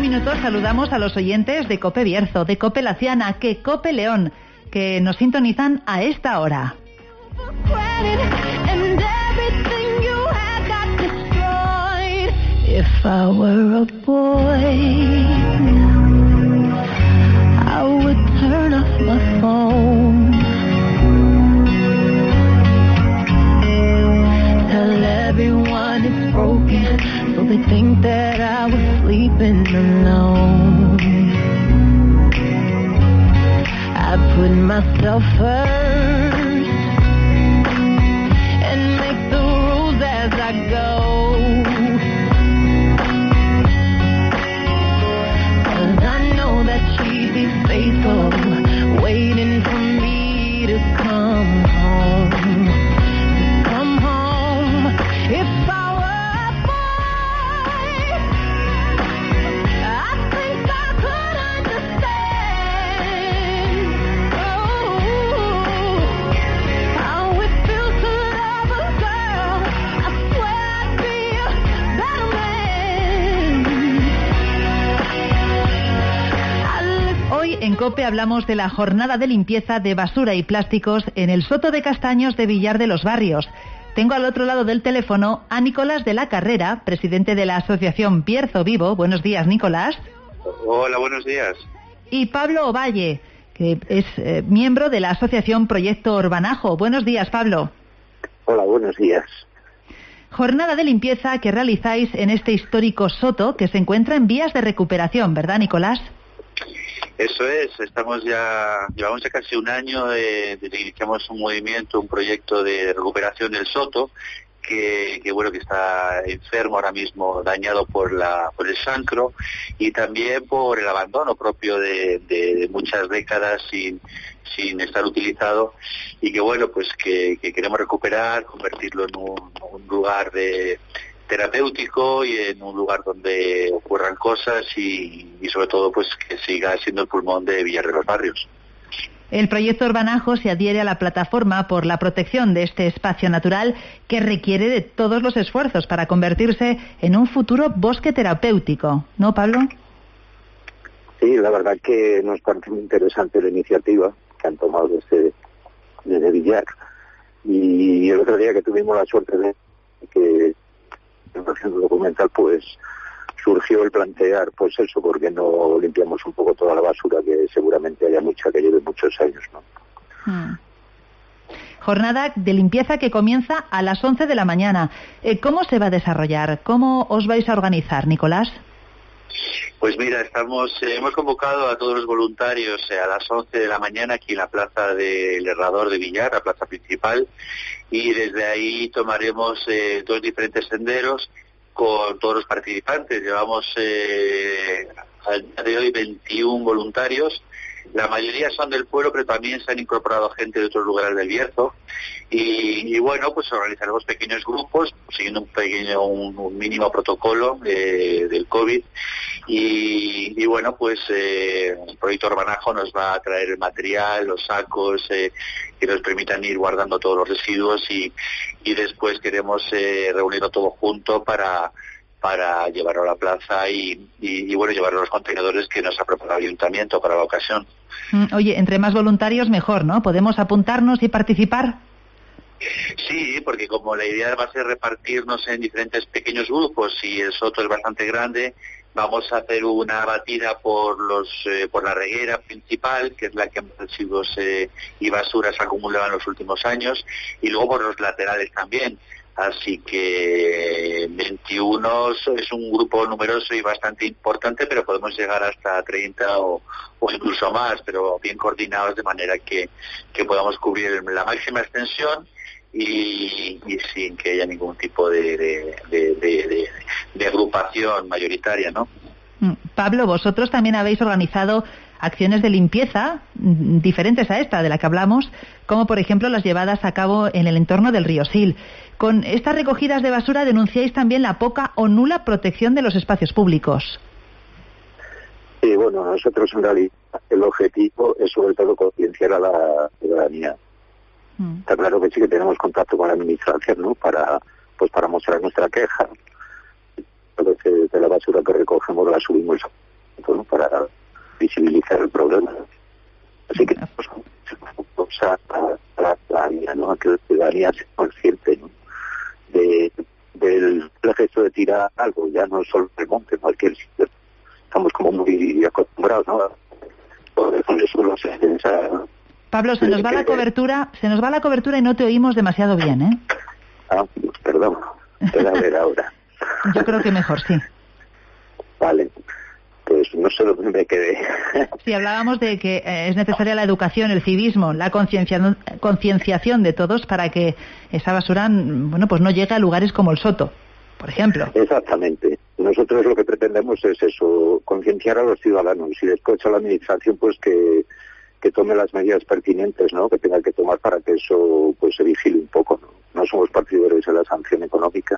minutos saludamos a los oyentes de COPE Bierzo, de COPE Laciana, que COPE León, que nos sintonizan a esta hora. If I were a boy, I would turn off my phone. Tell everyone it's broken, so they think that I was sleeping alone. I put myself first and make the rules as I go. Faithful, waiting for me to come home, If I were a boy, I think I could understand, how it feels to love a girl. I swear I'd be a better man. Hoy en COPE hablamos de la jornada de limpieza de basura y plásticos en el Soto de Castaños de Villar de los Barrios. Tengo al otro lado del teléfono a Nicolás de la Carrera, presidente de la asociación Bierzo Vivo. Buenos días, Nicolás. Hola, buenos días. Y Pablo Ovalle, que es miembro de la asociación Proyecto Orbanajo. Buenos días, Pablo. Hola, buenos días. Jornada de limpieza que realizáis en este histórico soto que se encuentra en vías de recuperación, ¿verdad, Nicolás? Eso es, llevamos ya casi un año desde que iniciamos un movimiento, un proyecto de recuperación del soto, que está enfermo ahora mismo, dañado por el chancro y también por el abandono propio de muchas décadas sin estar utilizado, y que queremos recuperar, convertirlo en un lugar terapéutico y en un lugar donde ocurran cosas y sobre todo pues que siga siendo el pulmón de Villar de los Barrios. El proyecto Orbanajo se adhiere a la plataforma por la protección de este espacio natural que requiere de todos los esfuerzos para convertirse en un futuro bosque terapéutico, ¿no, Pablo? Sí, la verdad que nos parece muy interesante la iniciativa que han tomado desde Villar, y el otro día que tuvimos la suerte de que haciendo documental, pues surgió el plantear, pues eso, porque no limpiamos un poco toda la basura, que seguramente haya mucha que lleve muchos años, ¿no? Jornada de limpieza que comienza a las 11 de la mañana. ¿Cómo se va a desarrollar? ¿Cómo os vais a organizar, Nicolás? Pues mira, hemos convocado a todos los voluntarios a las 11 de la mañana aquí en la plaza del Herrador de Villar, la plaza principal, y desde ahí tomaremos 2 diferentes senderos con todos los participantes. Llevamos al día de hoy 21 voluntarios. La mayoría son del pueblo, pero también se han incorporado gente de otros lugares del Bierzo. Y pues organizaremos pequeños grupos, siguiendo un mínimo protocolo del COVID. El Proyecto Orbanajo nos va a traer el material, los sacos, que nos permitan ir guardando todos los residuos y después queremos reunirlo todo junto para llevarlo a la plaza y llevarlo a los contenedores que nos ha preparado el ayuntamiento para la ocasión. Oye, entre más voluntarios mejor, ¿no? ¿Podemos apuntarnos y participar? Sí, porque como la idea va a ser repartirnos en diferentes pequeños grupos y el soto es bastante grande, vamos a hacer una batida por la reguera principal, que es la que más residuos y basuras se acumulado en los últimos años, y luego por los laterales también. Así que 21 es un grupo numeroso y bastante importante, pero podemos llegar hasta 30 o incluso más, pero bien coordinados de manera que podamos cubrir la máxima extensión y sin que haya ningún tipo de agrupación mayoritaria, ¿no? Pablo, vosotros también habéis organizado acciones de limpieza diferentes a esta de la que hablamos, como por ejemplo las llevadas a cabo en el entorno del río Sil. Con estas recogidas de basura denunciáis también la poca o nula protección de los espacios públicos. Sí, bueno, nosotros en realidad el objetivo es sobre todo concienciar a la ciudadanía. Está claro que sí que tenemos contacto con la administración, ¿no? Para mostrar nuestra queja. De la basura que recogemos la subimos ¿no? Para visibilizar el problema. Así que pues, a la ciudadanía, ¿no? A que la ciudadanía sea consciente, ¿no? del gesto de tirar algo, ya no solo el monte, en cualquier sitio. Estamos como muy acostumbrados, ¿no? Por eso lo sé, Pablo, se nos va la cobertura y no te oímos demasiado bien, ¿eh? Ah, perdón. A ver ahora. Yo creo que mejor, sí. Vale. Pues no sé lo que me quedé. Sí, hablábamos de que es necesaria la educación, el civismo, la concienciación de todos para que esa basura, bueno, pues no llegue a lugares como el Soto, por ejemplo. Exactamente. Nosotros lo que pretendemos es eso, concienciar a los ciudadanos y después a la administración pues que tome las medidas pertinentes, ¿no? Que tenga que tomar para que eso pues se vigile un poco, ¿no? No somos partidarios de la sanción económica,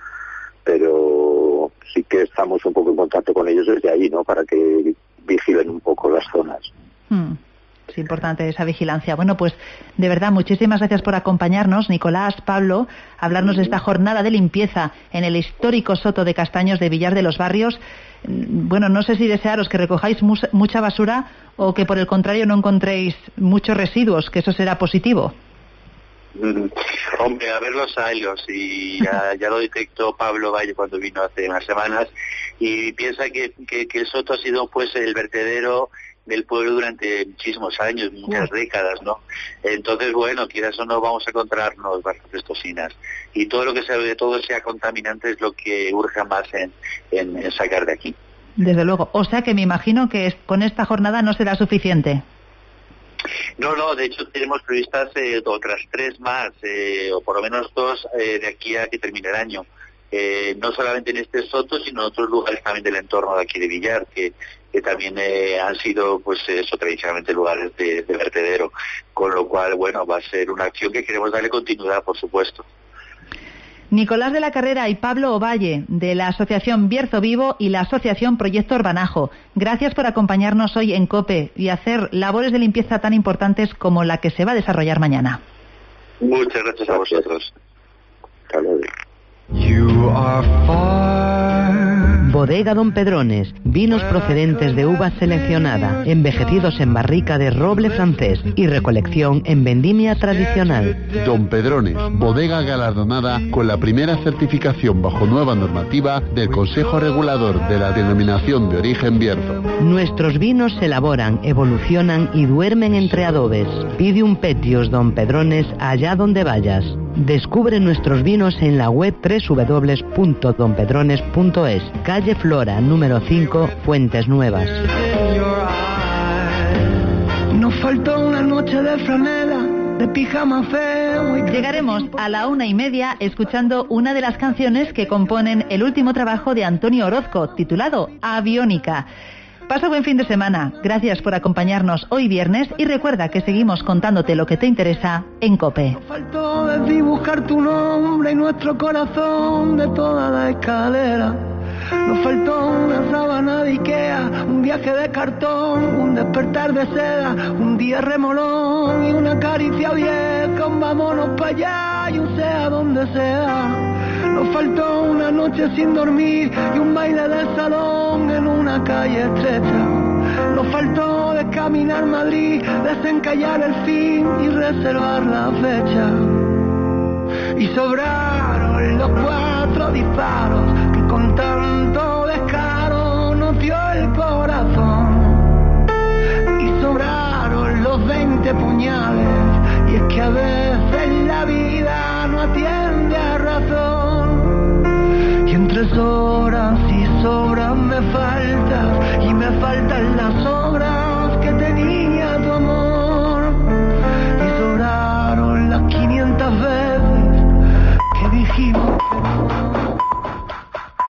pero sí que estamos un poco en contacto con ellos desde ahí, ¿no? Para que vigilen un poco las zonas. Es importante esa vigilancia. Bueno, pues de verdad, muchísimas gracias por acompañarnos, Nicolás, Pablo, a hablarnos de esta jornada de limpieza en el histórico Soto de Castaños de Villar de los Barrios. Bueno, no sé si desearos que recojáis mucha basura o que por el contrario no encontréis muchos residuos, que eso será positivo. Hombre, a ver los años, y ya lo detectó Pablo Valle cuando vino hace unas semanas, y piensa que el Soto ha sido pues el vertedero del pueblo durante muchísimos años, muchas décadas, ¿no? Entonces, bueno, quizás o no vamos a encontrarnos bastantes toxinas, y todo lo que sea, de todo sea contaminante es lo que urge más en sacar de aquí. Desde luego, o sea que me imagino que con esta jornada no será suficiente. No, de hecho tenemos previstas otras 3 más, o por lo menos 2 de aquí a que termine el año. No solamente en este Soto, sino en otros lugares también del entorno de aquí de Villar, que también han sido, pues eso, tradicionalmente lugares de vertedero. Con lo cual, bueno, va a ser una acción que queremos darle continuidad, por supuesto. Nicolás de la Carrera y Pablo Ovalle, de la Asociación Bierzo Vivo y la Asociación Proyecto Urbanajo. Gracias por acompañarnos hoy en COPE y hacer labores de limpieza tan importantes como la que se va a desarrollar mañana. Muchas gracias a vosotros. Hasta luego. Bodega Don Pedrones, vinos procedentes de uvas seleccionada, envejecidos en barrica de roble francés y recolección en vendimia tradicional. Don Pedrones, bodega galardonada con la primera certificación bajo nueva normativa del Consejo Regulador de la Denominación de Origen Bierzo. Nuestros vinos se elaboran, evolucionan y duermen entre adobes. Pide un Petios Don Pedrones allá donde vayas. Descubre nuestros vinos en la web www.donpedrones.es, calle Flora, número 5, Fuentes Nuevas. Nos faltó una noche de franela, de pijama feo. Llegaremos a la 1:30 escuchando una de las canciones que componen el último trabajo de Antonio Orozco, titulado Aviónica. Pasa buen fin de semana. Gracias por acompañarnos hoy viernes y recuerda que seguimos contándote lo que te interesa en COPE. Nos faltó desdibujar tu nombre y nuestro corazón de toda la escalera. Nos faltó una sábana de Ikea, un viaje de cartón, un despertar de seda, un día remolón y una caricia vieja, un vámonos para allá y un sea donde sea. Nos faltó una noche sin dormir y un baile de salón en una calle estrecha. Nos faltó de caminar Madrid, desencallar el fin y reservar la fecha. Y sobraron los 4 disparos que con tanto descaro nos dio el corazón. Y sobraron los 20 puñales, y es que a veces la vida no atiende a razón. Y entre horas y sobras me faltas, y me faltan las horas